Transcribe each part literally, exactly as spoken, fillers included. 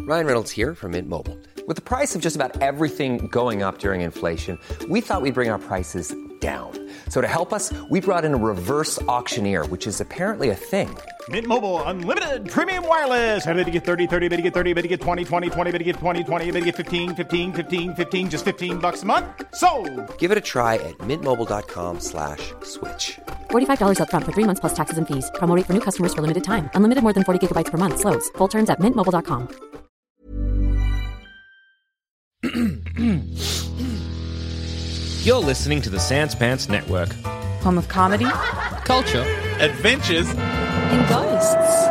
Ryan Reynolds here from Mint Mobile. With the price of just about everything going up during inflation, we thought we'd bring our prices down. So to help us, we brought in a reverse auctioneer, which is apparently a thing. Mint Mobile Unlimited Premium Wireless. How to get thirty, thirty, how to get thirty, how to get twenty, twenty, twenty, how to get twenty, twenty, how to get fifteen, fifteen, fifteen, fifteen, just fifteen bucks a month? Sold! Give it a try at mintmobile.com slash switch. forty-five dollars up front for three months plus taxes and fees. Promo rate for new customers for limited time. Unlimited more than forty gigabytes per month. Slows full terms at mint mobile dot com. You're listening to the Sans Pants Network. Home of comedy, Culture. Adventures. and ghosts.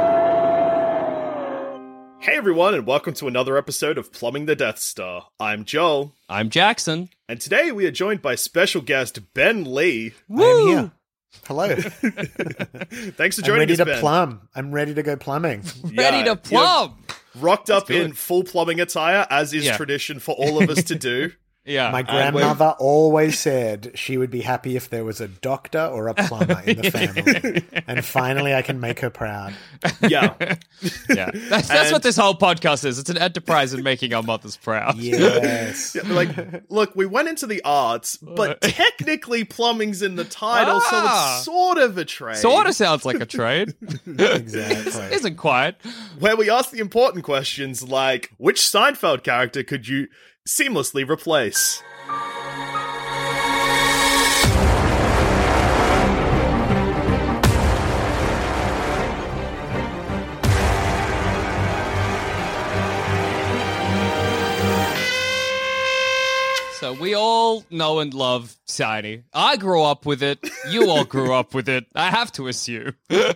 Hey everyone, and welcome to another episode of Plumbing the Death Star. I'm Joel, I'm Jackson. and today we are joined by special guest Ben Lee. I am here. Hello. Thanks for I'm joining ready us, to Ben. plum. I'm ready to go plumbing. Ready Yeah, to plumb. you're Rocked up good. in full plumbing attire, as is Yeah. tradition for all of us to do. Yeah. My and grandmother always said she would be happy if there was a doctor or a plumber in the family. And finally I can make her proud. Yeah. yeah. That's, that's And- what this whole podcast is. It's an enterprise in making our mothers proud. Yes. Yeah, like, look, we went into the arts, but technically plumbing's in the title, so Ah. it's sort of a trade. Sort of sounds like a trade. Exactly. Isn't quite. Where we ask the important questions like, which Seinfeld character could you seamlessly replace? So we all know and love Shiny. I grew up with it. You all grew up with it. I have to assume.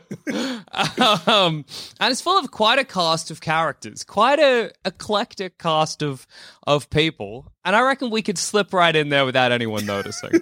um, and it's full of quite a cast of characters, quite a eclectic cast of of people. And I reckon we could slip right in there without anyone noticing.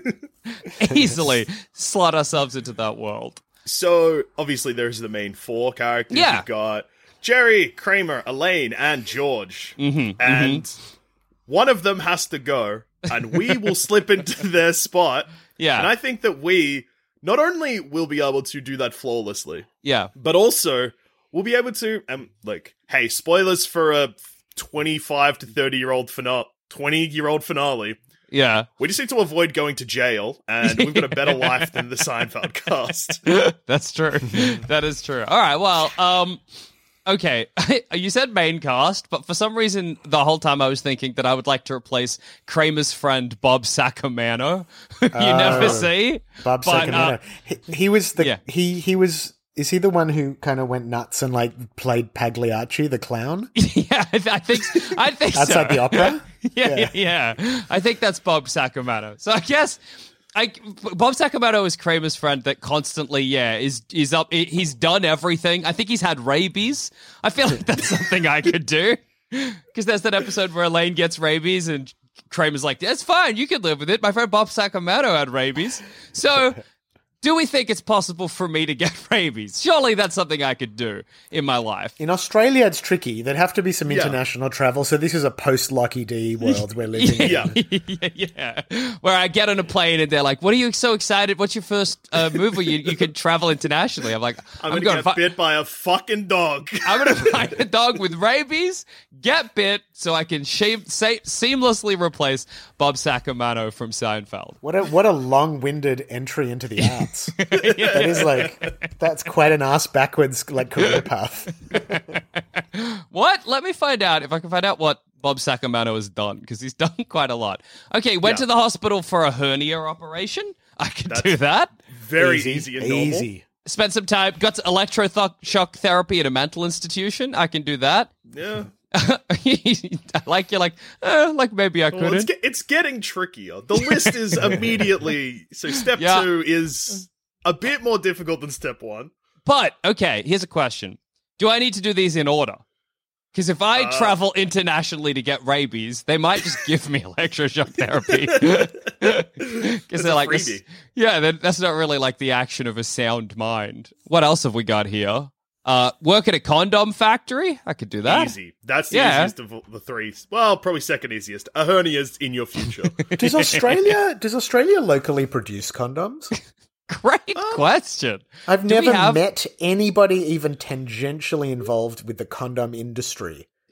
Easily slot ourselves into that world. So, obviously, there's the main four characters. Yeah. You've got Jerry, Kramer, Elaine, and George. Mm-hmm, and mm-hmm. one of them has to go, and we will slip into their spot. Yeah. And I think that we not only will be able to do that flawlessly, Yeah. but also we'll be able to, um, like, hey, spoilers for a twenty-five to thirty-year-old finale, twenty-year-old finale. Yeah. We just need to avoid going to jail, and we've got a better life than the Seinfeld cast. That's true. That is true. All right. Well, um, okay. You said main cast, but for some reason, the whole time I was thinking that I would like to replace Kramer's friend Bob Sacamano, who you never Oh. see. Bob but, Sacamano. uh, he, he was the yeah. he he was is he the one who kind of went nuts and like played Pagliacci the clown yeah, I, th- I think. I think so. outside the opera? yeah, yeah, yeah. I think that's Bob Sacamano. So I guess I, Bob Sacamano is Kramer's friend that constantly, yeah, is is up. He's done everything. I think he's had rabies. I feel like that's something I could do, because there's that episode where Elaine gets rabies and Kramer's like, "That's fine, you can live with it." My friend Bob Sacamano had rabies, so. Do we think it's possible for me to get rabies? Surely that's something I could do in my life. In Australia, it's tricky. There'd have to be some Yeah. international travel. So this is a post-Lucky D world we're living in. Yeah. yeah, yeah. Where I get on a plane and they're like, "What are you so excited? What's your first uh, move where you, you can travel internationally?" I'm like, I'm, "I'm, gonna going get to fi- bit by a fucking dog. I'm going to find a dog with rabies, get bit, so I can shame- sa- seamlessly replace Bob Sacamano from Seinfeld." What a what a long-winded entry into the arts. That is like that's quite an ass backwards like career path. What? Let me find out if I can find out what Bob Sacamano has done, because he's done quite a lot. Okay, went Yeah. to the hospital for a hernia operation. I could That's- do that. Very easy, easy, and normal. easy. Spent some time, got electroshock therapy at a mental institution. I can do that. Yeah. I like you're like, eh, like maybe I Well, it's, couldn't. get, it's getting trickier. The list is immediately... So step Yeah. two is a bit more difficult than step one. But, okay, here's a question. Do I need to do these in order? Because if I Uh, travel internationally to get rabies, they might just give me electroshock therapy. Because they're a like, this, freebie. yeah, that- that's not really like the action of a sound mind. What else have we got here? Uh, work at a condom factory? I could do that. Easy. That's the Yeah. easiest of the three. Well, probably second easiest. A hernia's in your future. Does Australia does Australia locally produce condoms? Great question. I've Do we never have- met anybody even tangentially involved with the condom industry.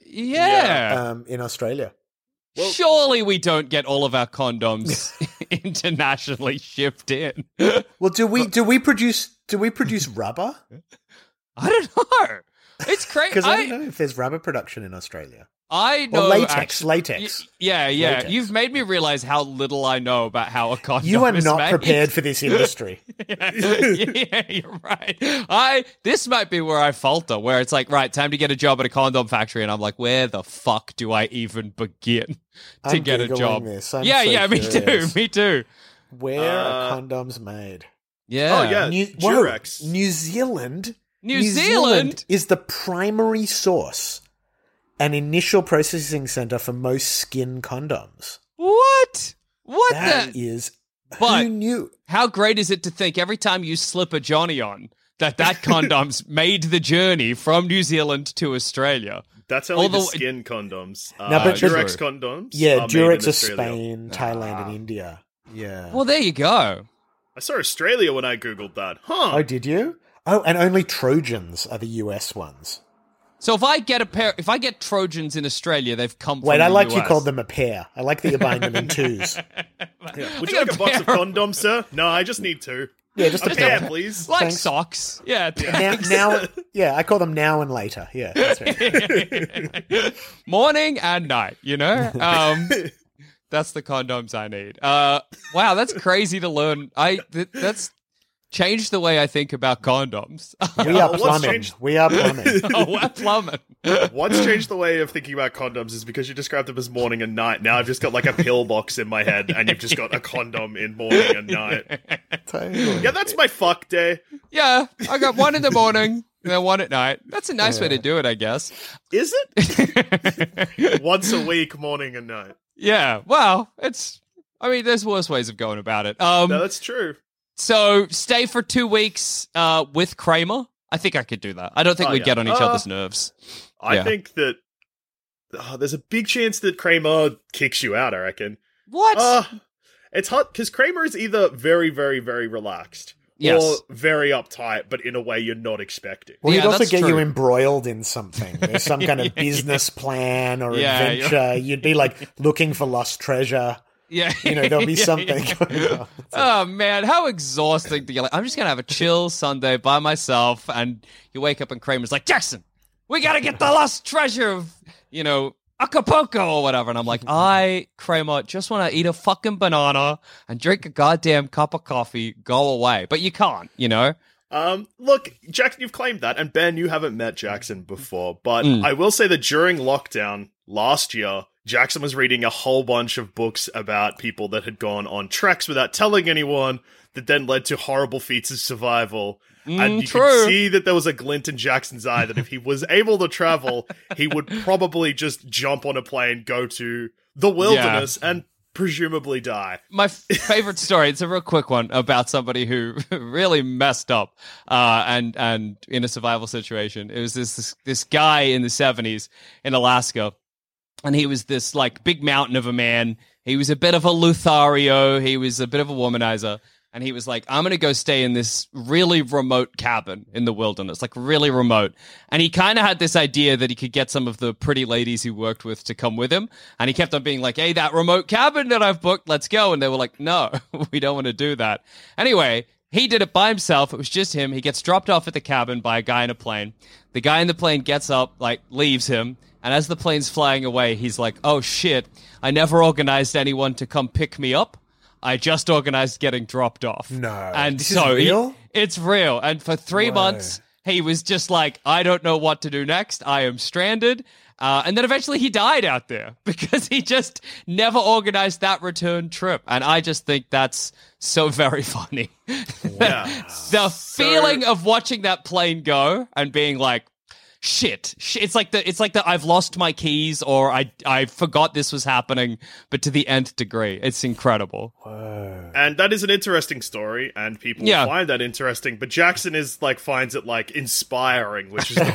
Yeah. um, in Australia. Surely we don't get all of our condoms internationally shipped in. Well, do we do we produce do we produce rubber? I don't know. It's crazy. Because I, I don't know if there's rubber production in Australia. I know or latex, actually, latex. Y- yeah, yeah. Latex. You've made me realize how little I know about how a condom You are is not made. prepared for this industry. yeah, yeah, you're right. I this might be where I falter, where it's like, right, time to get a job at a condom factory, and I'm like, where the fuck do I even begin to I'm get a Googling job? this. I'm yeah, so yeah, me curious. too, me too. Where Uh, are condoms made? Yeah. Oh, yeah. New, Durex. whoa, New Zealand. New Zealand? is the primary source, an initial processing center for most skin condoms. What? What That the? is, But- who knew? How great is it to think every time you slip a Johnny on that that condom's made the journey from New Zealand to Australia? That's only Although- the skin condoms. Uh, No, but- Durex condoms. Yeah, are made in Durex is Australia. Spain, Thailand, and India. Yeah. Well, there you go. I saw Australia when I googled that. Huh. Oh, did you? Oh, and only Trojans are the U S ones. So if I get a pair, if I get Trojans in Australia, they've come. Wait, from I the like U you S. called them a pair. I like that you're buying them in twos. Yeah. Would I you got like a a box of pair. condoms, sir? No, I just need two. Yeah, just A a pair, pair. please. like Thanks. socks. Yeah. Now, now, yeah, I call them now and later. Yeah, that's right. Morning and night. You know. Um, that's the condoms I need. Uh, wow, that's crazy to learn. I th- that's changed the way I think about condoms. We Yeah, are what's plumbing. changed- We are plumbing. oh, we're plumbing. What's changed the way of thinking about condoms is because you described them as morning and night. Now I've just got like a pillbox in my head, and you've just got a condom in morning and night. Totally. Yeah, that's my fuck day. Yeah, I got one in the morning and then one at night. That's a nice way to do it, I guess. Is it? Once a week, morning and night. Yeah, well, it's. I mean, there's worse ways of going about it. Um, No, that's true. so stay for two weeks uh, with Kramer. I think I could do that. I don't think Oh, we'd yeah. get on each Uh, other's nerves. I Yeah. think that uh, there's a big chance that Kramer kicks you out, I reckon. What? Uh, it's hot because Kramer is either very, very, very relaxed Yes. or very uptight, but in a way you're not expecting. Well, Yeah, he'd also that's get you true. embroiled in something. There's some kind of business plan or Yeah, adventure. You'd be like looking for lost treasure. yeah, You know, there'll be Yeah, something yeah. going on. Oh man, how exhausting to get like, I'm just gonna have a chill Sunday by myself, and you wake up and Kramer's like, Jackson, we gotta get the lost treasure of, you know, Acapulco or whatever. And I'm like, I, Kramer, just want to eat a fucking banana and drink a goddamn cup of coffee, go away. But you can't, you know? Um, look, Jackson, you've claimed that, and Ben, you haven't met Jackson before, but Mm. I will say that during lockdown last year, Jackson was reading a whole bunch of books about people that had gone on treks without telling anyone, that then led to horrible feats of survival. Mm, and you true. could see that there was a glint in Jackson's eye that if he was able to travel, he would probably just jump on a plane, go to the wilderness, and presumably die. My f- favorite story, it's a real quick one about somebody who really messed up uh, and and in a survival situation. It was this, this this guy in the seventies in Alaska, and he was this like big mountain of a man. He was a bit of a Lothario. He was a bit of a womanizer. And he was like, I'm going to go stay in this really remote cabin in the wilderness, like really remote. And he kind of had this idea that he could get some of the pretty ladies he worked with to come with him. And he kept on being like, hey, that remote cabin that I've booked, let's go. And they were like, no, we don't want to do that. Anyway, he did it by himself. It was just him. He gets dropped off at the cabin by a guy in a plane. The guy in the plane gets up, like leaves him. And as the plane's flying away, he's like, oh shit, I never organized anyone to come pick me up. I just organized getting dropped off. No. And This is so he- real? it's real. And for three Whoa. months, he was just like, I don't know what to do next. I am stranded. Uh, and then eventually he died out there because he just never organized that return trip. And I just think that's so very funny. Yeah. The feeling of watching that plane go and being like, shit, shit. It's like the it's like the I've lost my keys or I I forgot this was happening, but to the nth degree. It's incredible. Whoa. And that is an interesting story, and people Yeah. find that interesting, but Jackson is like finds it like inspiring, which is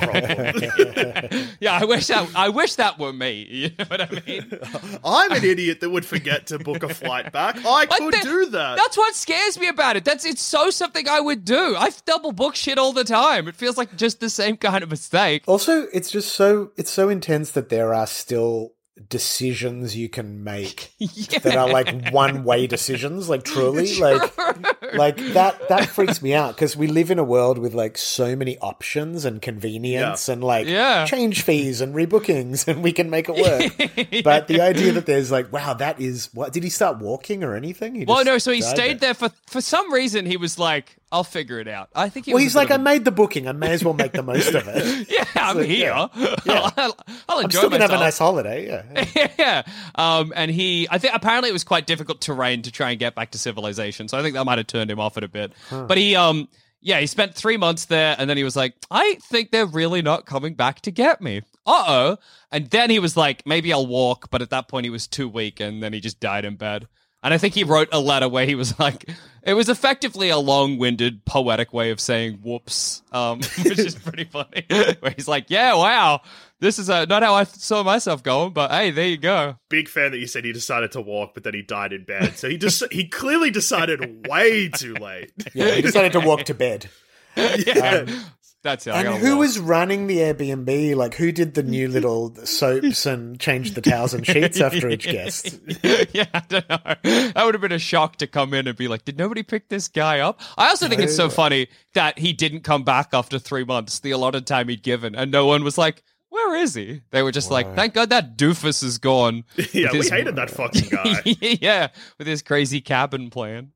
the problem. Yeah, I wish that I wish that were me. You know what I mean? I'm an idiot that would forget to book a flight back. I But could that- do that. That's what scares me about it. That's it's so something I would do. I double book shit all the time. It feels like just the same kind of mistake. Also, it's just so it's so intense that there are still decisions you can make Yeah. that are like one-way decisions, like truly, like like that that freaks me out because we live in a world with like so many options and convenience and like Yeah. change fees and rebookings and we can make it work. But the idea that there's like, wow, that is what did he start walking or anything? He Well, just no, so he died stayed there for for some reason. He was like, "I'll figure it out." I think he Well, was a he's bit like, of I a- made the booking. I may as well make the most of it. "Yeah, I'm So, here. yeah. Yeah. I'll, I'll I'm enjoy still gonna myself." have a nice holiday. Yeah. yeah. Um, and he, I think apparently it was quite difficult terrain to try and get back to civilization. So I think that might have turned him off it a bit. But he, um, yeah, he spent three months there and then he was like, I think they're really not coming back to get me. Uh oh. And then he was like, maybe I'll walk. But at that point he was too weak and then he just died in bed. And I think he wrote a letter where he was like, it was effectively a long-winded, poetic way of saying whoops, um, which is pretty funny. Where he's like, yeah, wow, this is uh, not how I saw myself going, but hey, there you go. Big fan that you said he decided to walk, but then he died in bed. So he just he clearly decided way too late. Yeah, he decided to walk to bed. Yeah. That's it. I And gotta who walk. was running the Airbnb? Like, who did the new little soaps and changed the towels and sheets after each guest? Yeah, I don't know. That would have been a shock to come in and be like, did nobody pick this guy up? I also think it's so funny that he didn't come back after three months, the allotted time he'd given, and no one was like, where is he? They were just like, thank God that doofus is gone. Yeah, With we his- hated that fucking guy. yeah, with his crazy cabin plan.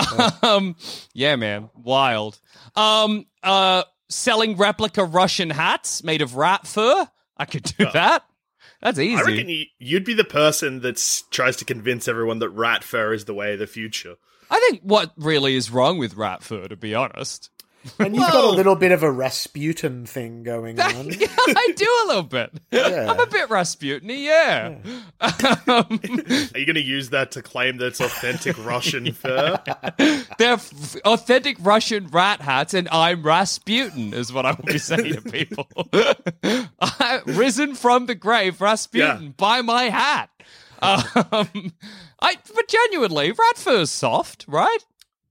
Um, yeah, man, wild. Um, uh, selling replica Russian hats made of rat fur. I could do that. That's easy. I reckon you, you'd be the person that tries to convince everyone that rat fur is the way of the future. I think what really is wrong with rat fur, to be honest. And you've got a little bit of a Rasputin thing going That- on. yeah, I do a little bit. Yeah. I'm a bit Rasputin, yeah. Um, Are you going to use that to claim that it's authentic Russian fur? they're f- authentic Russian rat hats, and I'm Rasputin, is what I will be saying to people. I, risen from the grave, Rasputin, Yeah. buy my hat. Um, I, but genuinely, rat fur's soft, right?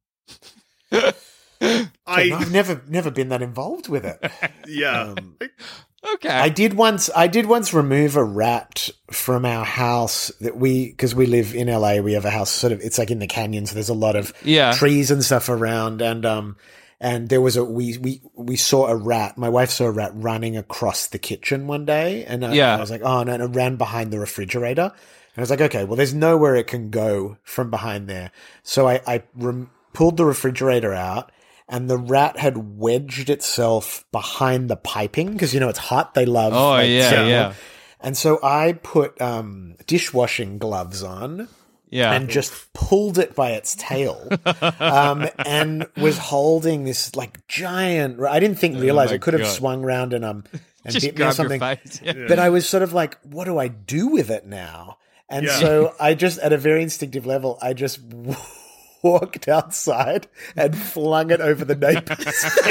I I've never never been that involved with it. yeah. Okay. I did once. I did once remove a rat from our house that we because we live in L A. We have a house sort of. It's like in the canyon, so there's a lot of Yeah. trees and stuff around. And um, and there was a we we we saw a rat. My wife saw a rat running across the kitchen one day, and I, Yeah. I was like, oh no! And it ran behind the refrigerator. And I was like, okay, well, there's nowhere it can go from behind there. So I I rem- pulled the refrigerator out. And the rat had wedged itself behind the piping because, you know, it's hot. They love. Oh, like, yeah, sound. yeah. And so I put um, dishwashing gloves on yeah. and just pulled it by its tail um, and was holding this like giant. I didn't think, realize my it could have God. swung around and um and Just bit me or grab your something. face. Yeah. But I was sort of like, what do I do with it now? And Yeah. so I just, at a very instinctive level, I just walked outside and flung it over the neighbor's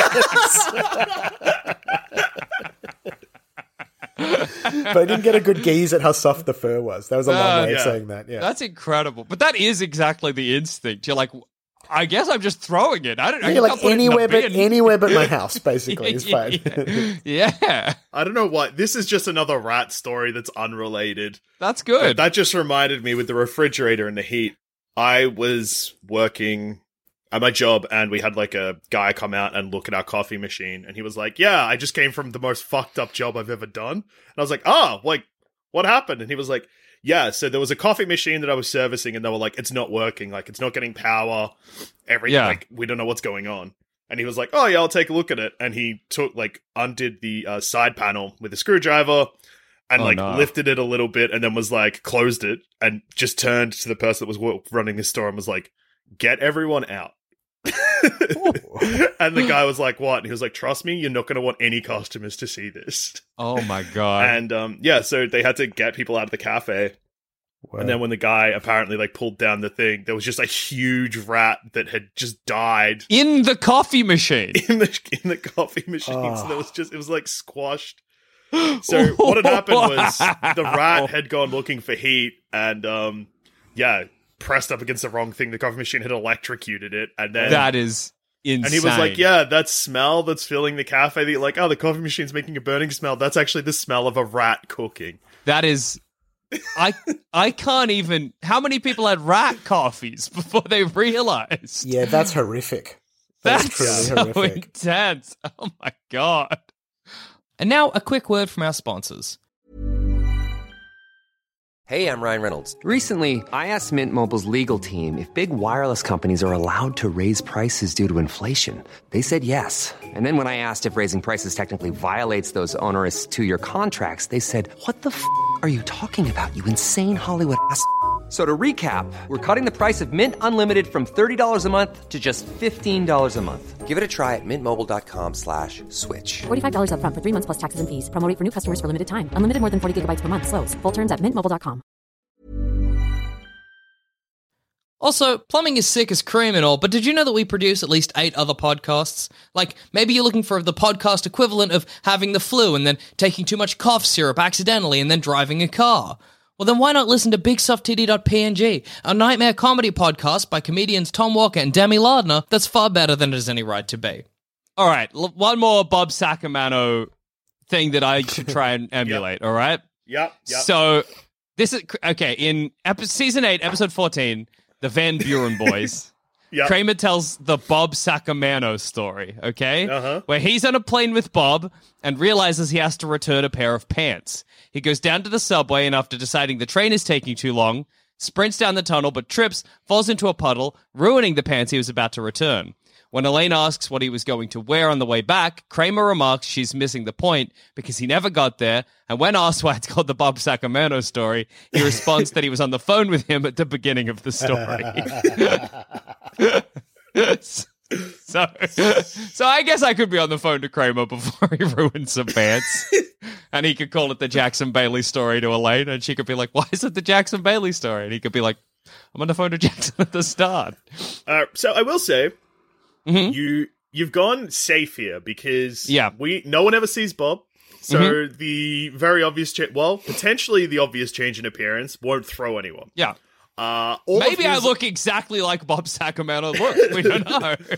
But I didn't get a good gaze at how soft the fur was. That was a long Uh, way yeah. of saying that. Yeah. That's incredible. But that is exactly the instinct. You're like, I guess I'm just throwing it. I don't know. Yeah, like anywhere but anywhere but my house, basically, is fine. Yeah, I don't know why. This is just another rat story that's unrelated. that's good. That just reminded me with the refrigerator and the heat. I was working at my job and we had like a guy come out and look at our coffee machine and he was like, yeah, I just came from the most fucked up job I've ever done. And I was like, oh, like, what happened? And he was like, yeah, so there was a coffee machine that I was servicing and they were like, it's not working. Like, it's not getting power. Everything, Yeah. like, we don't know what's going on. And he was like, oh, yeah, I'll take a look at it. And he took, like, undid the uh, side panel with a screwdriver and, Oh, like, no. lifted it a little bit and then was like, closed it and just turned to the person that was wo- running the store and was like, get everyone out. And the guy was like, what? And he was like, trust me, you're not going to want any customers to see this. Oh my god. And um, yeah, so they had to get people out of the cafe. And then when the guy apparently like pulled down the thing, there was just a huge rat that had just died In the coffee machine. in the in the coffee machine. Oh. So there was just it was like squashed. So what had happened was the rat had gone looking for heat and um yeah, pressed up against the wrong thing. The coffee machine had electrocuted it, and then That is insane. and he was like, yeah, that smell that's filling the cafe, the, like, oh, the coffee machine's making a burning smell. That's actually the smell of a rat cooking. That is... I I can't even... How many people had rat coffees before they realized? Yeah, that's horrific. That's, That's truly so horrific. intense. Oh my god. And now a quick word from our sponsors. Hey, I'm Ryan Reynolds. Recently, I asked Mint Mobile's legal team if big wireless companies are allowed to raise prices due to inflation. They said yes. And then when I asked if raising prices technically violates those onerous two-year contracts, they said, what the f*** are you talking about, you insane Hollywood ass f- So to recap, we're cutting the price of Mint Unlimited from thirty dollars a month to just fifteen dollars a month. Give it a try at mintmobile.com slash switch. forty-five dollars up front for three months plus taxes and fees. Promo rate for new customers for limited time. Unlimited more than forty gigabytes per month. Slows full terms at mint mobile dot com. Also, plumbing is sick as cream and all, but did you know that we produce at least eight other podcasts? Like, maybe you're looking for the podcast equivalent of having the flu and then taking too much cough syrup accidentally and then driving a car. Well, then why not listen to big soft titty dot p n g, a nightmare comedy podcast by comedians Tom Walker and Demi Lardner that's far better than it has any right to be. All right, l- one more Bob Sacamano thing that I should try and emulate, Yep. all right? Yep, yep. So, this is, okay, in epi- season eight, episode fourteen, the Van Buren boys, Yep. Kramer tells the Bob Sacamano story, okay? Uh-huh. Where he's on a plane with Bob and realizes he has to return a pair of pants. He goes down to the subway and after deciding the train is taking too long, sprints down the tunnel but trips, falls into a puddle, ruining the pants he was about to return. When Elaine asks what he was going to wear on the way back, Kramer remarks she's missing the point because he never got there, and when asked why it's called the Bob Sacamano story, he responds that he was on the phone with him at the beginning of the story. so, so I guess I could be on the phone to Kramer before he ruins some pants, and he could call it the Jackson Bailey story to Elaine, and she could be like, why is it the Jackson Bailey story? And he could be like, I'm on the phone to Jackson at the start. Uh, so I will say, Mm-hmm. you you've gone safe here because Yeah. we no one ever sees Bob. So Mm-hmm. the very obvious, cha- well, potentially the obvious change in appearance won't throw anyone. Yeah. Uh, all Maybe of I his- look exactly like Bob Sacamano looks. We don't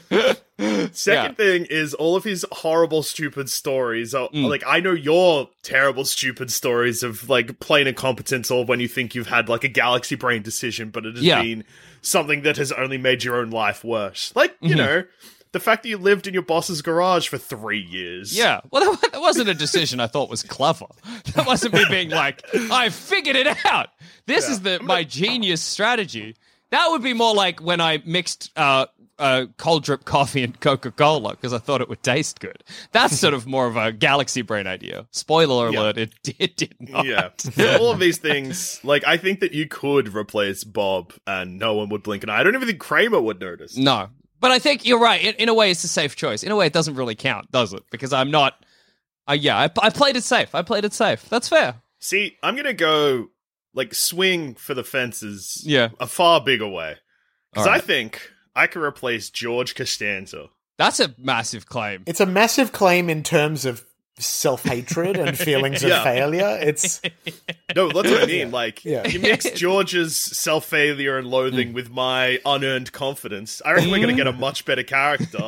know. Second thing is all of his horrible, stupid stories. Are, Like, I know your terrible, stupid stories of, like, plain incompetence or when you think you've had, like, a galaxy brain decision, but it has Yeah. been something that has only made your own life worse. Like, Mm-hmm. you know, the fact that you lived in your boss's garage for three years. Yeah. Well, that, that wasn't a decision I thought was clever. That wasn't me being like, I figured it out. This is the my genius strategy. That would be more like when I mixed uh, uh, cold drip coffee and Coca-Cola because I thought it would taste good. That's sort of more of a galaxy brain idea. Spoiler Yeah. alert, it, it did not. Yeah. So all of these things, like, I think that you could replace Bob and no one would blink an eye. I don't even think Kramer would notice. No. But I think you're right. In, in a way, it's a safe choice. In a way, it doesn't really count, does it? Because I'm not... Uh, yeah, I, I played it safe. I played it safe. That's fair. See, I'm going to go, like, swing for the fences Yeah. a far bigger way. Because All right. I think I can replace George Costanza. That's a massive claim. It's a massive claim in terms of self-hatred and feelings Yeah. of failure. It's No, that's what I mean. Like, Yeah. you mix George's self-failure and loathing with my unearned confidence. I reckon we're going to get a much better character.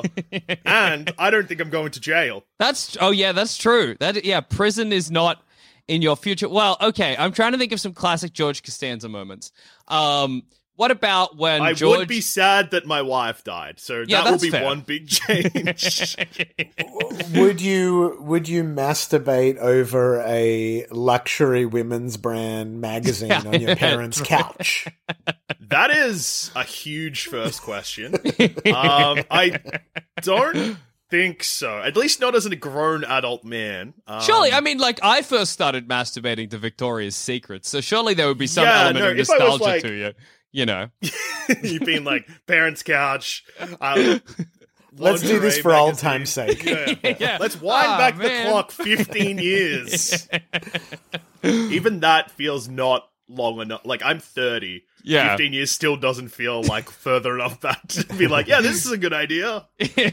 And I don't think I'm going to jail. That's oh yeah, that's true. That yeah, prison is not in your future. Well, okay, I'm trying to think of some classic George Costanza moments. Um, what about when I George? would be sad that my wife died. So Yeah, that will that's be fair. one big change. would you would you masturbate over a luxury women's brand magazine Yeah, on your yeah, parents' couch? That is a huge first question. Um, I don't think so. At least not as a grown adult man. Um, Surely, I mean, like I first started masturbating to Victoria's Secret, so surely there would be some Yeah, element no, of if I was, nostalgia like- to you. You know, you've been like parents' couch. Um, Let's do this lingerie for old magazine. time's sake. Yeah. Yeah. Let's wind Ah, back man. the clock fifteen years. Even that feels not long enough. Like, I'm thirty. Yeah. fifteen years still doesn't feel like further enough back to be like, yeah, this is a good idea.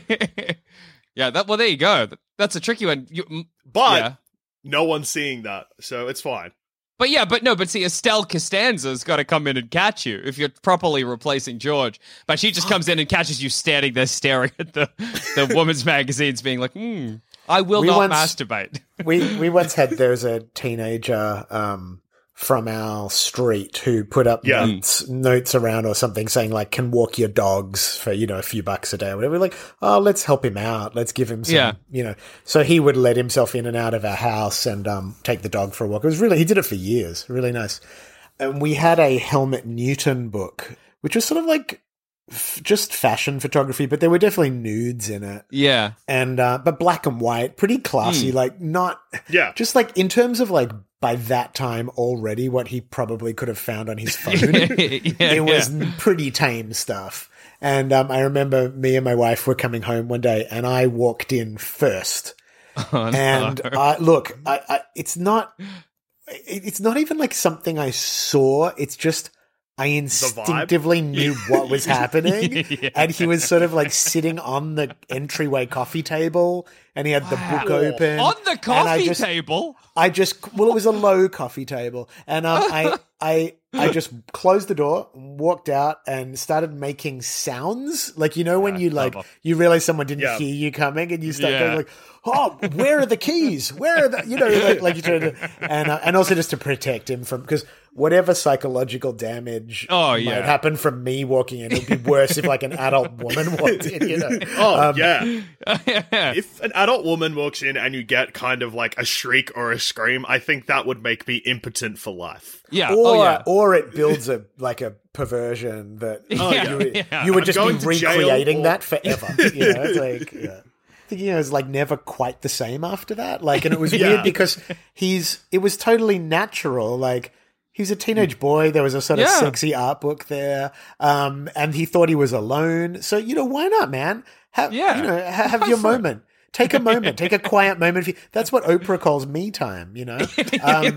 Yeah, that well, there you go. That's a tricky one. You, mm, But yeah. no one's seeing that, so it's fine. But yeah, but no, but see, Estelle Costanza's got to come in and catch you if you're properly replacing George. But she just comes in and catches you standing there staring at the, the woman's magazines being like, hmm, I will We not once- masturbate. we we once had there was a teenager um from our street who put up Yeah. notes, notes around or something saying like can walk your dogs for, you know, a few bucks a day or whatever. We're like, oh, let's help him out. Let's give him some, Yeah. you know. So he would let himself in and out of our house and um take the dog for a walk. It was really, he did it for years. Really nice. And we had a Helmut Newton book, which was sort of like f- just fashion photography, but there were definitely nudes in it. Yeah. And uh but black and white, pretty classy, like not Yeah. just like in terms of like by that time already what he probably could have found on his phone. yeah, It was yeah. pretty tame stuff. And um I remember me and my wife were coming home one day and I walked in first. Oh, no. And I look, I, I it's not it- it's not even like something I saw, it's just I instinctively knew what was happening. Yeah. And he was sort of like sitting on the entryway coffee table and he had the book open. On the and I coffee just, table. I just, well, it was a low coffee table. And um, I, I, I just closed the door, walked out and started making sounds. Like, you know, when you like, clever. you realize someone didn't Yeah. hear you coming and you start Yeah. going like, oh, where are the keys? Where are the, you know, like, like you try to, and, uh, and also just to protect him from, because whatever psychological damage Oh, might yeah. happen from me walking in, it would be worse if like an adult woman walked in, you know. Oh, Um, yeah. Yeah. If an adult woman walks in and you get kind of like a shriek or a scream, I think that would make me impotent for life. Yeah. Or, oh, yeah. or it builds a like a perversion that Yeah, you, would- yeah. you would I'm just going be to jail recreating or- that forever. You know, it's like yeah. I think you know, it's like never quite the same after that. Like, and it was Yeah. weird because he's it was totally natural. Like he's a teenage boy. There was a sort of Yeah. sexy art book there, um, and he thought he was alone. So you know, why not, man? Have Yeah. you know, ha- have your moment. Take a moment, take a quiet moment. For you. That's what Oprah calls me time, you know. Um,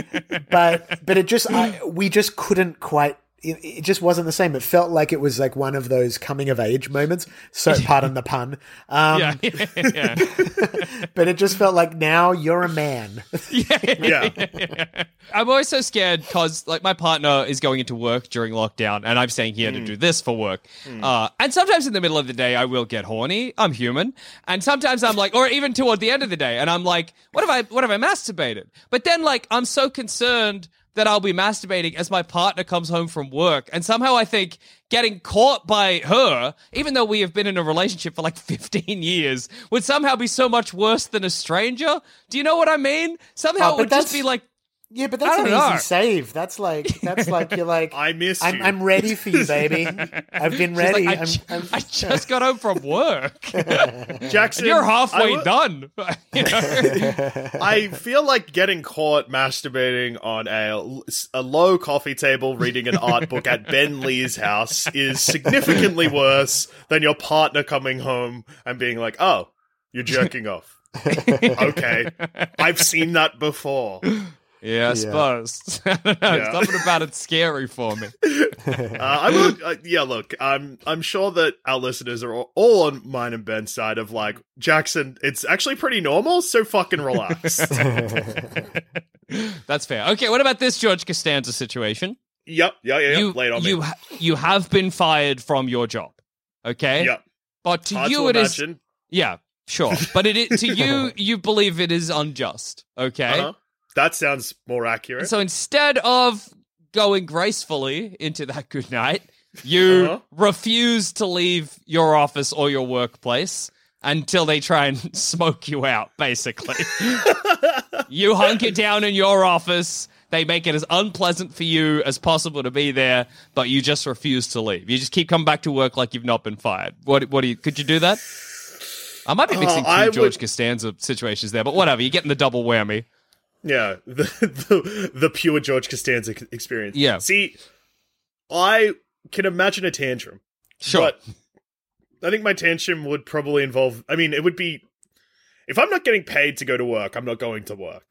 but but it just I, we just couldn't quite. It, it just wasn't the same. It felt like it was like one of those coming of age moments. So pardon the pun. Um, yeah. yeah. but it just felt like now you're a man. Yeah. I'm always so scared because, like, my partner is going into work during lockdown, and I'm staying here to do this for work. Uh, and sometimes in the middle of the day, I will get horny. I'm human, and sometimes I'm like, or even toward the end of the day, and I'm like, what have I, what have I masturbated? But then, like, I'm so concerned that I'll be masturbating as my partner comes home from work, and somehow I think getting caught by her, even though we have been in a relationship for like fifteen years, would somehow be so much worse than a stranger. Do you know what I mean? Somehow Oh, it but would just that's- be like, Yeah, but I that's an don't easy know. save. That's like that's like you're like I miss I'm, you. I'm ready for you, baby. I've been she's ready. like, I, I'm, ju- I'm, I just got home from work. Jackson, You're I halfway wo- done. You know? I feel like getting caught masturbating on a, a low coffee table reading an art book at Ben Lee's house is significantly worse than your partner coming home and being like, oh, you're jerking off. Okay. I've seen that before. Yeah, I suppose. I don't know. Yeah. Something about it's scary for me. Uh, I will, uh, yeah, look, I'm I'm sure that our listeners are all, all on mine and Ben's side of like, Jackson, it's actually pretty normal, so fucking relax. That's fair. Okay, what about this George Costanza situation? Yep, yeah, yeah, yeah. You, Lay it on you, me. ha- you have been fired from your job. Okay? Yep. But to Hard you to it is... imagine. Yeah, sure. But it, it to you, you believe it is unjust. Okay? Uh-huh. That sounds more accurate. So instead of going gracefully into that good night, you Uh-huh. refuse to leave your office or your workplace until they try and smoke you out, basically. You hunker down in your office. They make it as unpleasant for you as possible to be there, but you just refuse to leave. You just keep coming back to work like you've not been fired. What? What do you? Could you do that? I might be mixing two I George would- Costanza situations there, but whatever. You're getting the double whammy. Yeah, the, the the pure George Costanza c- experience. Yeah. See, I can imagine a tantrum. Sure. But I think my tantrum would probably involve. I mean, it would be if I'm not getting paid to go to work, I'm not going to work.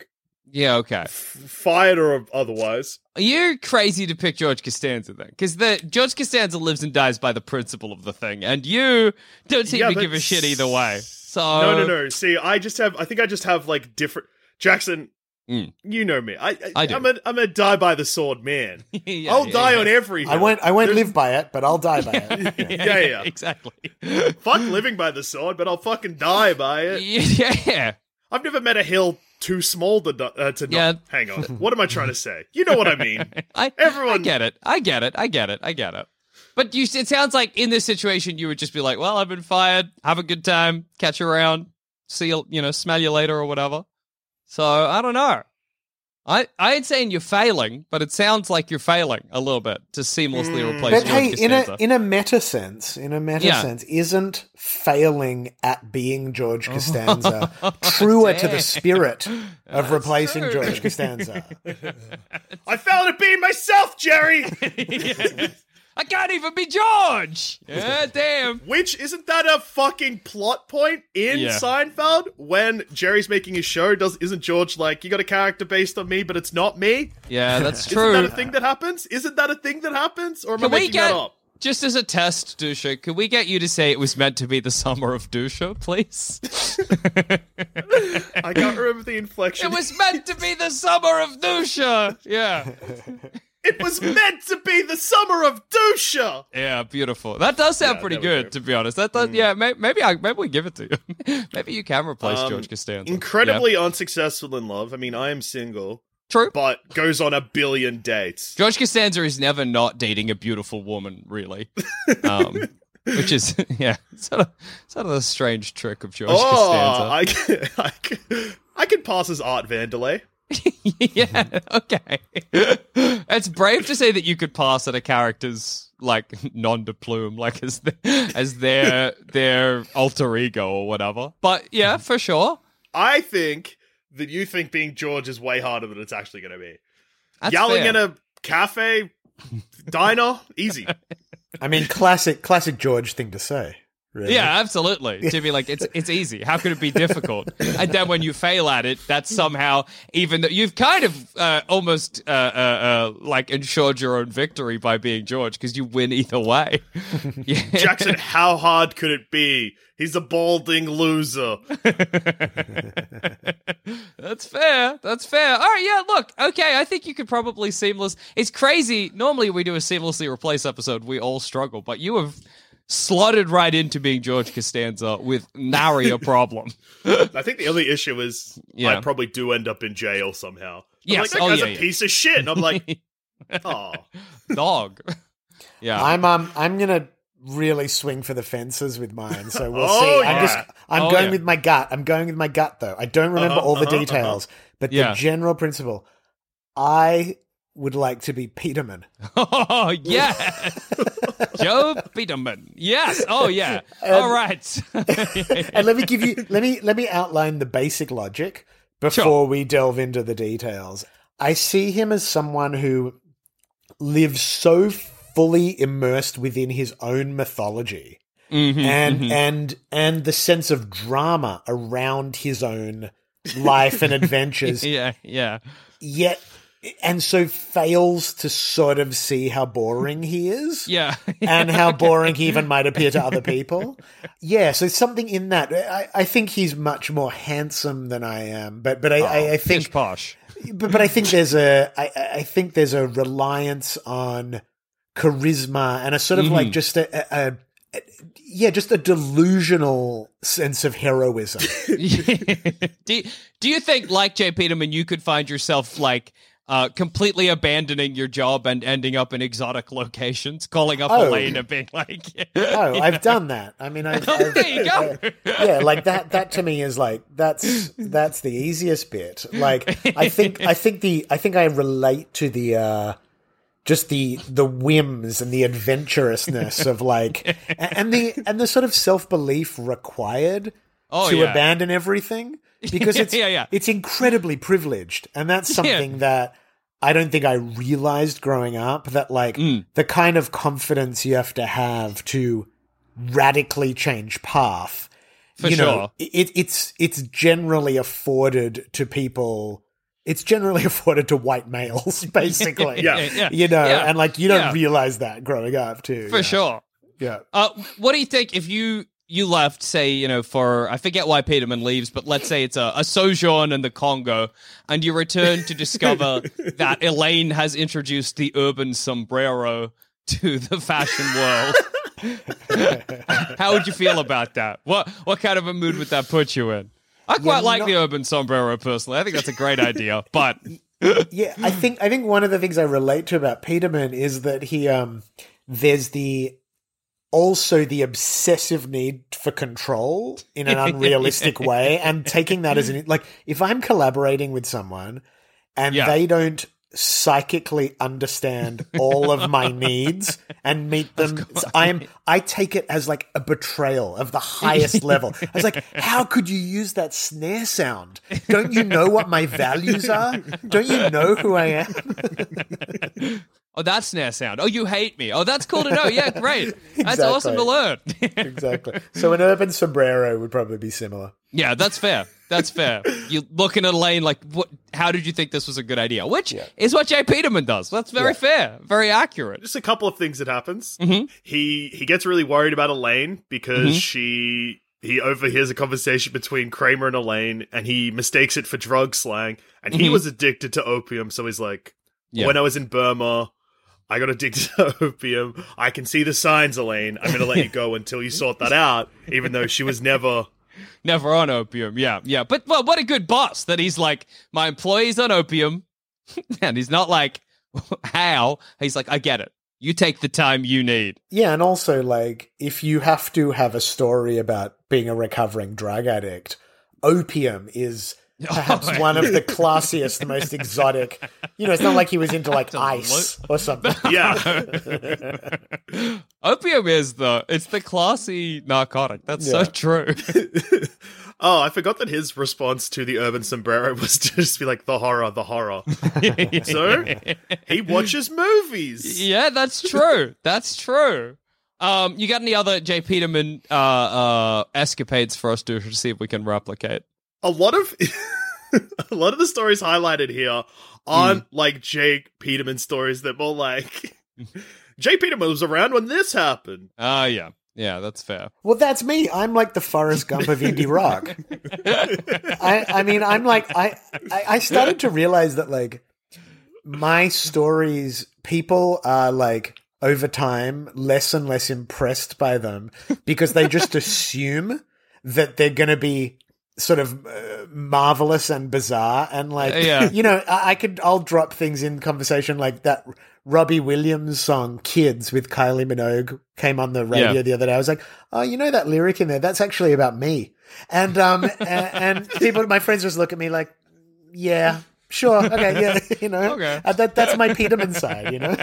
Yeah, okay. F- fired or otherwise. You're crazy to pick George Costanza then, because the George Costanza lives and dies by the principle of the thing, and you don't seem Yeah, to but give a shit either way. So No, no, no. See, I just have. I think I just have like different. Jackson, Mm. you know me. I, I, I do. I'm a, I'm a die by the sword man. Yeah, I'll yeah, die yeah. on every. I hill. won't. I won't There's- live by it, but I'll die by it. yeah, Yeah, yeah. exactly. Fuck living by the sword, but I'll fucking die by it. Yeah, I've never met a hill too small to do- uh, to Yeah. not. Hang on. What am I trying to say? You know what I mean. I, Everyone- I get it. I get it. I get it. I get it. But you, it sounds like in this situation, you would just be like, well, I've been fired. Have a good time. Catch you around. See you, you know, smell you later or whatever. So I don't know. I, I ain't saying you're failing, but it sounds like you're failing a little bit to seamlessly replace But George hey, in a Costanza. in a meta sense, in a meta Yeah. sense, isn't failing at being George Costanza truer to the spirit of replacing true. George Costanza? I failed at being myself, Jerry. I can't even be George. Yeah, damn. Which isn't that a fucking plot point in Yeah. Seinfeld when Jerry's making his show? Does isn't George like, you got a character based on me, but it's not me? Yeah, that's Isn't true. that a thing that happens? Isn't that a thing that happens? Or am Can I we making get, that up? just as a test, Dusha, can we get you to say it was meant to be the summer of Dusha, please? I can't remember the inflection. It was meant to be the summer of Dusha. Yeah. It was meant to be the summer of Dusha. Yeah, beautiful. That does sound Yeah, pretty there we good, go. to be honest. That does, yeah, may, maybe I maybe we give it to you. Maybe you can replace Um, George Costanza. Incredibly Yeah. unsuccessful in love. I mean, I am single, True. but goes on a billion dates. George Costanza is never not dating a beautiful woman, really. Um, which is, yeah, sort of, sort of a strange trick of George Oh, Costanza. I can, I can, I can pass as Art Vandelay. Yeah, okay. It's brave to say that you could pass at a character's like non de plume, like as the, as their their alter ego or whatever. But yeah, for sure. I think that you think being George is way harder than it's actually going to be. That's Yelling fair. in a cafe, diner, easy. I mean, classic, classic George thing to say. Really. Yeah, absolutely. To be like, it's it's easy. How could it be difficult? And then when you fail at it, that's somehow even though you've kind of uh, almost uh, uh, uh, like ensured your own victory by being George because you win either way. Yeah. Jackson, how hard could it be? He's a balding loser. That's fair. That's fair. All right, yeah, look. Okay, I think you could probably seamless. It's crazy. Normally we do a seamlessly replace episode. We all struggle, but you have slotted right into being George Costanza with nary a problem. I think the only issue is Yeah. I probably do end up in jail somehow. I'm Yes, like, that oh, guy's yeah, a yeah. piece of shit. And I'm like, oh. Dog. Yeah. I'm um, I'm gonna really swing for the fences with mine. So we'll Oh, see. I'm yeah. just, I'm Oh, going yeah. with my gut. I'm going with my gut though. I don't remember Uh-huh, all the uh-huh, details, but Yeah. the general principle. I would like to be Peterman. Oh, yeah. Joe Peterman. Yes. Oh, yeah. All right. And let me give you let me let me outline the basic logic before Sure. we delve into the details. I see him as someone who lives so fully immersed within his own mythology Mhm, and mhm. and and the sense of drama around his own life and adventures, Yeah, yeah. yet and so fails to sort of see how boring he is. Yeah. And how boring he even might appear to other people. Yeah, so something in that. I, I think he's much more handsome than I am, but but I, I, I Pish think posh. but, but I think there's a I, I think there's a reliance on charisma and a sort of Mm-hmm. like just a, a, a yeah, just a delusional sense of heroism. do, do you think, like Jay Peterman, you could find yourself like uh, completely abandoning your job and ending up in exotic locations, calling up Oh. Elaine and being like, Oh, I've done that. I mean, I've, I've there you go. yeah, like that. That to me is like that's that's the easiest bit. Like I think I think the I think I relate to the uh, just the the whims and the adventurousness of like and the and the sort of self belief required Oh, to yeah. abandon everything because it's Yeah, yeah. it's incredibly privileged, and that's something that I don't think I realized growing up, that like Mm. the kind of confidence you have to have to radically change path. For you know, sure. it, it's it's generally afforded to people it's generally afforded to white males, basically. Yeah. yeah, You know, yeah, and like you don't yeah. realize that growing up too. for yeah. sure. Yeah. Uh, what do you think if you you left, say, you know, for I forget why Peterman leaves, but let's say it's a, a sojourn in the Congo, and you return to discover that Elaine has introduced the urban sombrero to the fashion world. How would you feel about that? What what kind of a mood would that put you in? I quite Yeah, like not- the urban sombrero personally. I think that's a great idea, but Yeah, I think I think one of the things I relate to about Peterman is that he um there's the also the obsessive need for control in an unrealistic way, and taking that as an like if I'm collaborating with someone and Yeah. they don't psychically understand all of my needs and meet them, I am I take it as like a betrayal of the highest level. I was like, how could you use that snare sound? Don't you know what my values are? Don't you know who I am? oh, that snare sound. Oh, you hate me. Oh, that's cool to know. Yeah, great. That's Exactly. awesome to learn. Exactly. So an urban sombrero would probably be similar. Yeah, that's fair. That's fair. You looking at Elaine like, what? How did you think this was a good idea? Which is what Jay Peterman does. That's very Yeah. fair, very accurate. Just a couple of things that happens. Mm-hmm. He he gets really worried about Elaine because she he overhears a conversation between Kramer and Elaine, and he mistakes it for drug slang. And he Mhm. was addicted to opium, so he's like, Yeah. when I was in Burma, I got addicted to opium. I can see the signs, Elaine. I'm going to let you go until you sort that out, even though she was never. Never on opium. Yeah, yeah. But well, what a good boss that he's like, my employee's on opium, and he's not like, how? He's like, I get it. You take the time you need. Yeah, and also, like, if you have to have a story about being a recovering drug addict, opium is perhaps Oh, one of the classiest, the most exotic. You know, it's not like he was into, like, ice or something. Yeah. Opium is the it's the classy narcotic. That's Yeah. so true. Oh, I forgot that his response to the urban sombrero was to just be like, the horror, the horror. So, he watches movies. Yeah, that's true. That's true. Um, you got any other Jay Peterman uh, uh, escapades for us to see if we can replicate? A lot of a lot of the stories highlighted here aren't like Jake Peterman stories. They're more like Jay Peterman was around when this happened. Ah, uh, yeah. Yeah, that's fair. Well, that's me. I'm like the Forrest Gump of indie rock. I, I mean, I'm like, I, I, I started to realize that, like, my stories, people are, like, over time, less and less impressed by them because they just assume that they're going to be sort of uh, marvelous and bizarre. And, like, Yeah. you know, I, I could, I'll drop things in conversation like that. Robbie Williams song "Kids" with Kylie Minogue came on the radio Yeah. the other day. I was like, "Oh, you know that lyric in there? That's actually about me." And um, and, and people, my friends, just look at me like, "Yeah, sure, okay, yeah, you know, Okay. Uh, that that's my Peterman side, you know."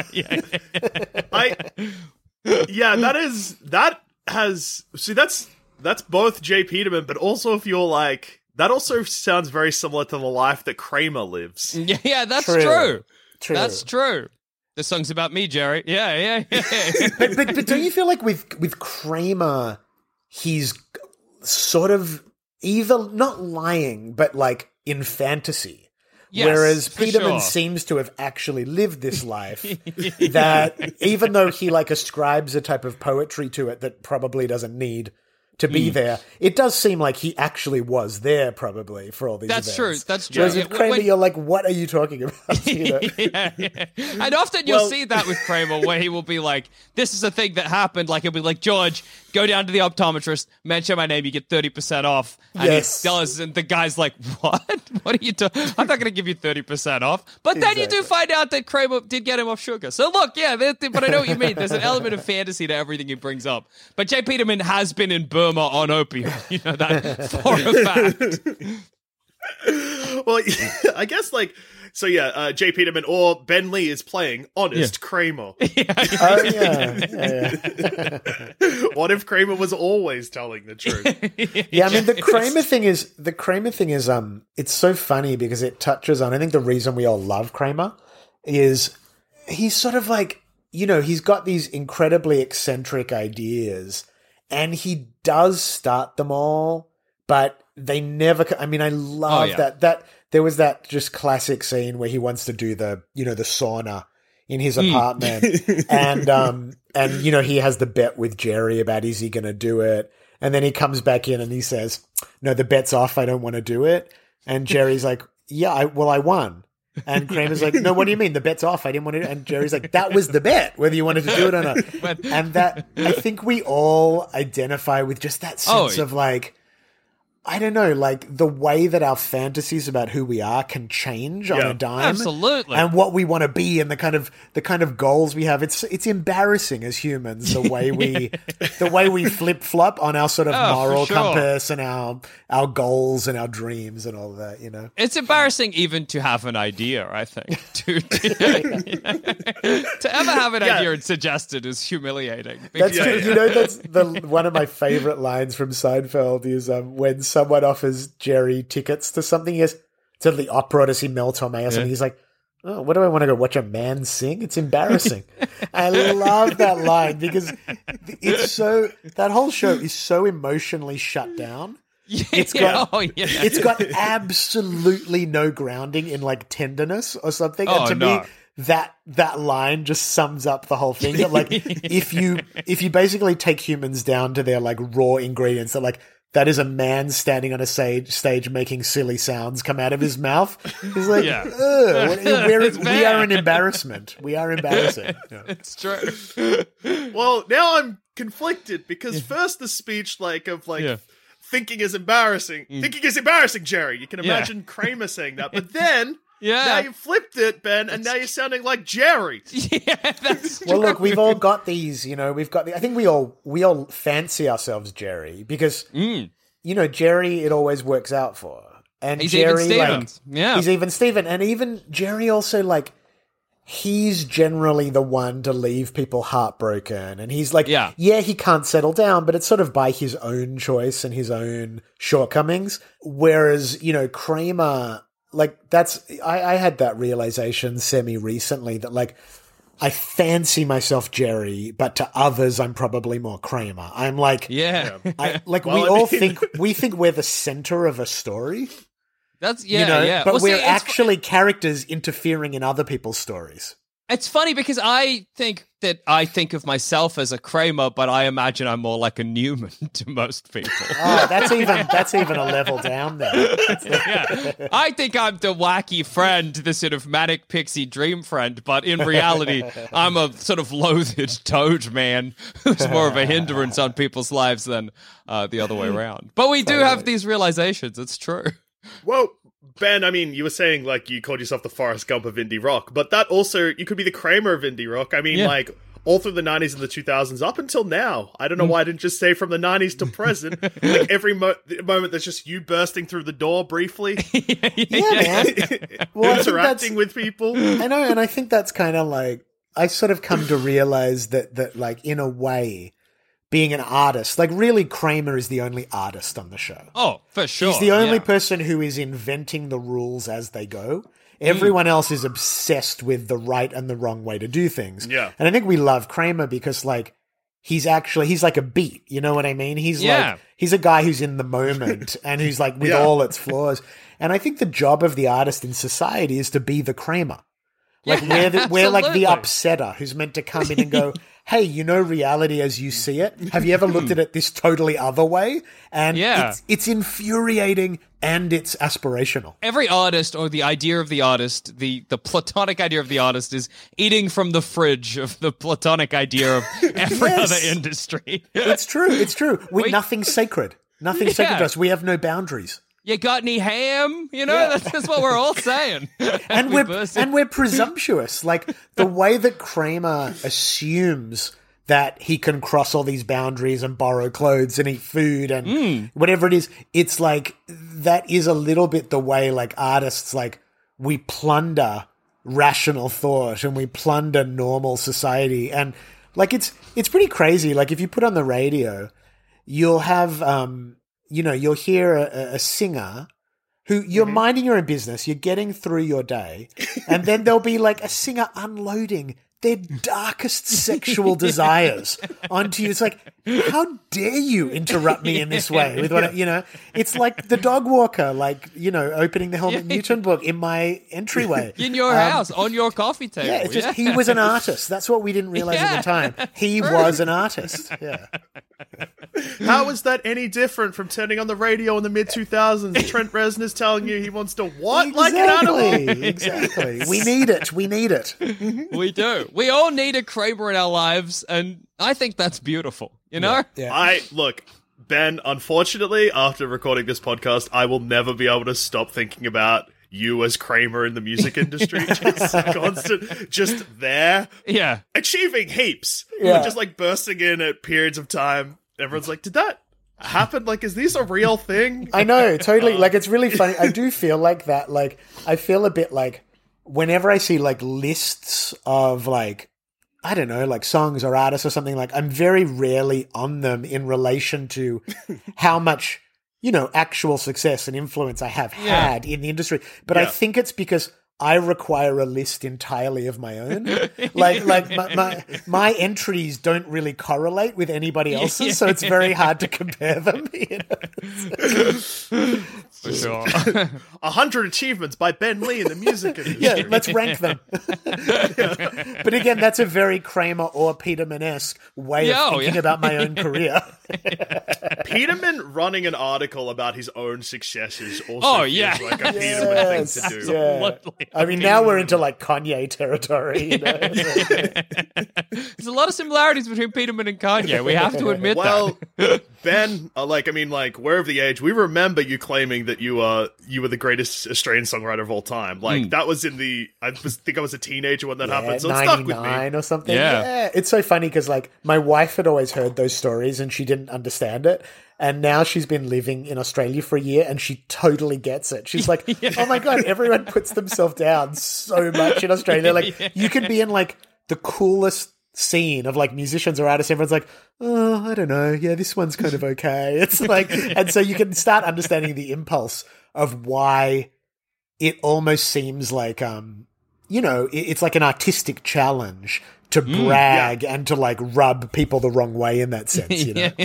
I yeah, that is that has see that's that's both Jay Peterman, but also if you're like that also sounds very similar to the life that Kramer lives. Yeah, yeah, that's True. true. True. That's true. The song's about me, Jerry. Yeah, yeah, yeah. but, but but don't you feel like with with Kramer, he's sort of either not lying, but like in fantasy. Yes, Whereas for Peterman sure. seems to have actually lived this life, that even though he like ascribes a type of poetry to it that probably doesn't need to Mm. be there, it does seem like he actually was there probably for all these That's events. true. That's true. Whereas Yeah, with Kramer, when- you're like, what are you talking about? You know? yeah, yeah. And often you'll Well- see that with Kramer where he will be like, this is a thing that happened. Like, he'll be like, George, go down to the optometrist, mention my name, you get thirty percent off. And Yes. he does, and the guy's like, what? What are you doing? I'm not going to give you thirty percent off. But then you do Exactly. find out that Kramer did get him off sugar. So look, yeah, there- there- but I know what you mean. There's an element of fantasy to everything he brings up. But Jay Peterman has been in Burma on opium. You know that for a fact. Well, I guess like so. Yeah, uh, Jay Peterman or Ben Lee is playing honest Kramer. Oh yeah, yeah, yeah. What if Kramer was always telling the truth? Yeah, I mean the Kramer thing is the Kramer thing is um it's so funny because it touches on I think the reason we all love Kramer is he's sort of like, you know, he's got these incredibly eccentric ideas and he does start them all, but they never co- I mean I love Oh, yeah. that that there was that just classic scene where he wants to do the, you know, the sauna in his apartment. and, um, and, you know, he has the bet with Jerry about is he going to do it? And then he comes back in and he says, no, the bet's off. I don't want to do it. And Jerry's like, yeah, I, well, I won. And Kramer's like, no, what do you mean? The bet's off. I didn't want to. And Jerry's like, that was the bet, whether you wanted to do it or not. And that, I think we all identify with just that sense Oh. of like, I don't know, like the way that our fantasies about who we are can change on Yeah, a dime. absolutely. And what we want to be and the kind of the kind of goals we have. It's it's embarrassing as humans the way we the way we flip flop on our sort of Oh, for moral sure. compass and our our goals and our dreams and all of that, you know. It's embarrassing even to have an idea, I think. to, to ever have an Yeah. idea and suggest it is humiliating. That's Yeah, true. yeah. You know, that's the one of my favorite lines from Seinfeld is um, when someone offers Jerry tickets to something. He goes to the opera to see Mel Torme or something. He's like, "Oh, what do I want to go watch a man sing? It's embarrassing." I love that line because it's so that whole show is so emotionally shut down. It's got oh, yeah. it's got absolutely no grounding in like tenderness or something. Oh, and to no. me, that that line just sums up the whole thing. That like if you if you basically take humans down to their like raw ingredients, that like that is a man standing on a stage stage making silly sounds come out of his mouth. He's like, Yeah. "Ugh, what- we're, It's we bad. are an embarrassment. We are embarrassing. Yeah. It's true. Well, now I'm conflicted because first the speech, like, of, like, Yeah. thinking is embarrassing. Thinking is embarrassing, Jerry. You can Yeah. imagine Kramer saying that. But then, Yeah. now you flipped it, Ben, and now you're sounding like Jerry. Yeah, that's Well, look, we've all got these, you know, we've got the, I think we all we all fancy ourselves Jerry because Mm. you know, Jerry it always works out for. And He's Jerry even like Stevens. Yeah. he's even Steven. And even Jerry also like he's generally the one to leave people heartbroken. And he's like, Yeah. yeah, he can't settle down, but it's sort of by his own choice and his own shortcomings. Whereas, you know, Kramer, like that's, I, I had that realization semi recently that like, I fancy myself Jerry, but to others, I'm probably more Kramer. I'm like, Yeah. I, like Well, we I all mean- think, we think we're the center of a story. That's yeah, you know, yeah. but Well, see, we're it's- actually characters interfering in other people's stories. It's funny because I think that I think of myself as a Kramer, but I imagine I'm more like a Newman to most people. Oh, that's even that's even a level down there. Yeah. I think I'm the wacky friend, the sort of manic pixie dream friend, but in reality, I'm a sort of loathed toad man who's more of a hindrance on people's lives than uh, the other way around. But we do have these realizations. It's true. Well, Ben, I mean, you were saying, like, you called yourself the Forrest Gump of indie rock, but that also, you could be the Kramer of indie rock. I mean, Yeah. like, all through the nineties and the two thousands, up until now. I don't know why I didn't just say from the nineties to present. Like, every mo- moment there's just you bursting through the door briefly, Yeah, man. Well, I think interacting that's- with people. I know, and I think that's kind of like I sort of come to realize that that like in a way, being an artist, like really Kramer is the only artist on the show. Oh, for sure. He's the only yeah. person who is inventing the rules as they go. Everyone else is obsessed with the right and the wrong way to do things. Yeah. And I think we love Kramer because like he's actually he's like a beat, you know what I mean? He's Yeah. like he's a guy who's in the moment and who's like with Yeah. all its flaws. And I think the job of the artist in society is to be the Kramer. Like Yeah, we're the, we're like the absolutely. upsetter who's meant to come in and go, hey, you know reality as you see it? Have you ever looked at it this totally other way? And Yeah. it's, it's infuriating and it's aspirational. Every artist, or the idea of the artist, the, the platonic idea of the artist is eating from the fridge of the platonic idea of every Yes. other industry. It's true. It's true. We, Wait. nothing's sacred. Nothing's sacred Yeah. to us. We have no boundaries. You got any ham? You know, that's, that's what we're all saying. And We we're burst and we're presumptuous. Like the way that Kramer assumes that he can cross all these boundaries and borrow clothes and eat food and Mm. whatever it is, it's like that is a little bit the way like artists like we plunder rational thought and we plunder normal society and like it's it's pretty crazy. Like if you put on the radio, you'll have um you know, you'll hear a, a singer who you're minding your own business, you're getting through your day, and then there'll be like a singer unloading their darkest sexual desires onto you. It's like, how dare you interrupt me in this way with what I, you know? It's like the dog walker, like, you know, opening the Helmut Newton book in my entryway in your Um, house on your coffee table. Yeah, it's just he was an artist. That's what we didn't realize Yeah. at the time. He was an artist. Yeah. How is that any different from turning on the radio in the mid two thousands? Trent Reznor's telling you he wants to what? Like an animal? Exactly. Exactly. We need it. We need it. We do. We all need a Kramer in our lives, and I think that's beautiful. You know? Yeah. I look, Ben, unfortunately, after recording this podcast, I will never be able to stop thinking about you as Kramer in the music industry. Just constant, just there, Yeah. achieving heaps. Yeah. Just like bursting in at periods of time. Everyone's like, did that happen? Like, is this a real thing? I know, totally. Like, it's really funny. I do feel like that. Like, I feel a bit like whenever I see like lists of like, I don't know, like songs or artists or something, like I'm very rarely on them in relation to how much, you know, actual success and influence I have Yeah. had in the industry. But I Yeah. think it's because I require a list entirely of my own. Like, like my, my my entries don't really correlate with anybody else's, so it's very hard to compare them. You know? For sure. A hundred achievements by Ben Lee in the music industry. Yeah, let's rank them. But again, that's a very Kramer or Peterman-esque way Yeah, of oh, thinking yeah. about my own career. Peterman running an article about his own successes also Oh, feels yeah. like a Peterman Yes, thing to do. yeah. Absolutely. I mean, now we're into like Kanye territory. You know? There's a lot of similarities between Peterman and Kanye. We have to admit Well, that. Ben, uh, like I mean, like we're of the age. We remember you claiming that you uh you were the greatest Australian songwriter of all time. Like Hmm. that was in the. I was, think I was a teenager when that happened, so it stuck with me. ninety-nine or something. Yeah. It's so funny because like my wife had always heard those stories and she didn't understand it. And now she's been living in Australia for a year and she totally gets it. She's like, oh my God, everyone puts themselves down so much in Australia. Like you could be in like the coolest scene of like musicians or artists. Everyone's like, oh, I don't know. Yeah, this one's kind of okay. It's like, and so you can start understanding the impulse of why it almost seems like, um, you know, it, it's like an artistic challenge to brag and to like rub people the wrong way in that sense, you know?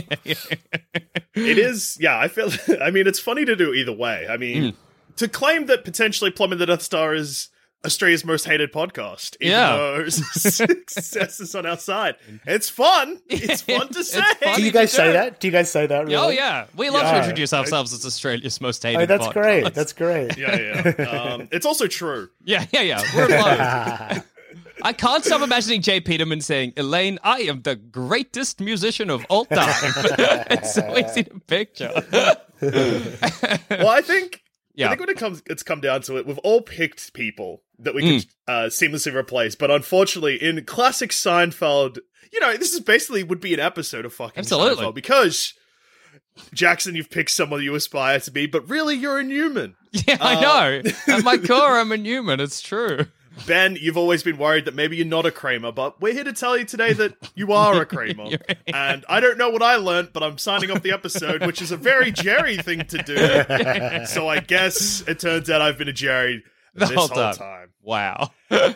It is, yeah. I feel. I mean, it's funny to do either way. I mean, to claim that potentially Plumbing the Death Star is Australia's most hated podcast, even Yeah. though success is on our side, it's fun. It's fun to say. fun. Do you guys say that? Do you guys say that? Really? Oh, yeah. We love to Yeah. introduce ourselves as Australia's most hated Oh, that's podcast. great. That's great. Yeah, yeah. Um, it's also true. Yeah, yeah, yeah. We're low. I can't stop imagining Jay Peterman saying, Elaine, I am the greatest musician of all time. It's so easy to picture. Well, I think. Yeah. I think when it comes, it's come down to it. We've all picked people that we could uh, seamlessly replace, but unfortunately, in classic Seinfeld, you know, this is basically would be an episode of fucking Absolutely. Seinfeld because Jackson, you've picked someone you aspire to be, but really, you're a Newman. Yeah, I know. At my core, I'm a Newman. It's true. Ben, you've always been worried that maybe you're not a Kramer, but we're here to tell you today that you are a Kramer. And I don't know what I learned, but I'm signing off the episode, which is a very Jerry thing to do. So I guess it turns out I've been a Jerry The this whole whole time. time. Wow.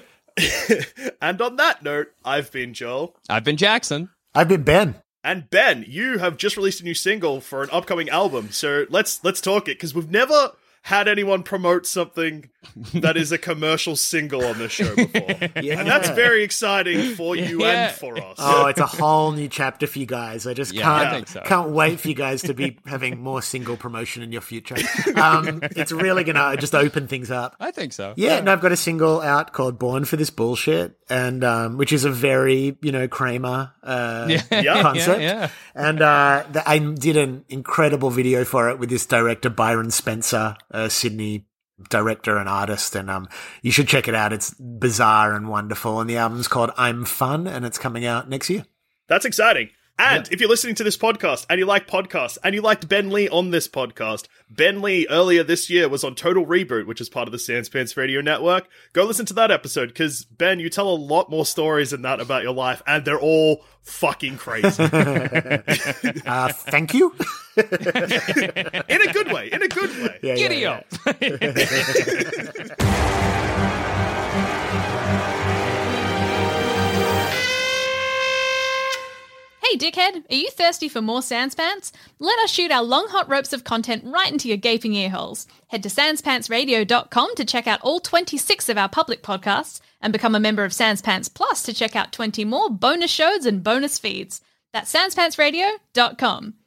And on that note, I've been Joel. I've been Jackson. I've been Ben. And Ben, you have just released a new single for an upcoming album. So let's let's talk it, because we've never had anyone promote something that is a commercial single on this show before. Yeah. And that's very exciting for you Yeah. and for us. Oh, it's a whole new chapter for you guys. I just Yeah, can't I think so. can't wait for you guys to be having more single promotion in your future. Um, it's really gonna just open things up. I think so. Yeah, and I've got a single out called "Born for This Bullshit," and um, which is a very you know Kramer uh, Yeah. concept. Yeah, yeah. And uh, th- I did an incredible video for it with this director Byron Spencer, a Sydney director and artist, and um, you should check it out. It's bizarre and wonderful, and the album's called "I'm Fun," and it's coming out next year. That's exciting. And if you're listening to this podcast and you like podcasts and you liked Ben Lee on this podcast, Ben Lee earlier this year was on Total Reboot, which is part of the Sans Pants Radio Network. Go listen to that episode, because Ben, you tell a lot more stories than that about your life, and they're all fucking crazy. Uh, thank you. In a good way. In a good way. Yeah, Giddy yeah, up. Hey dickhead, are you thirsty for more Sanspants? Let us shoot our long hot ropes of content right into your gaping earholes. Head to sans pants radio dot com to check out all twenty-six of our public podcasts and become a member of Sanspants Plus to check out twenty more bonus shows and bonus feeds. That's sans pants radio dot com.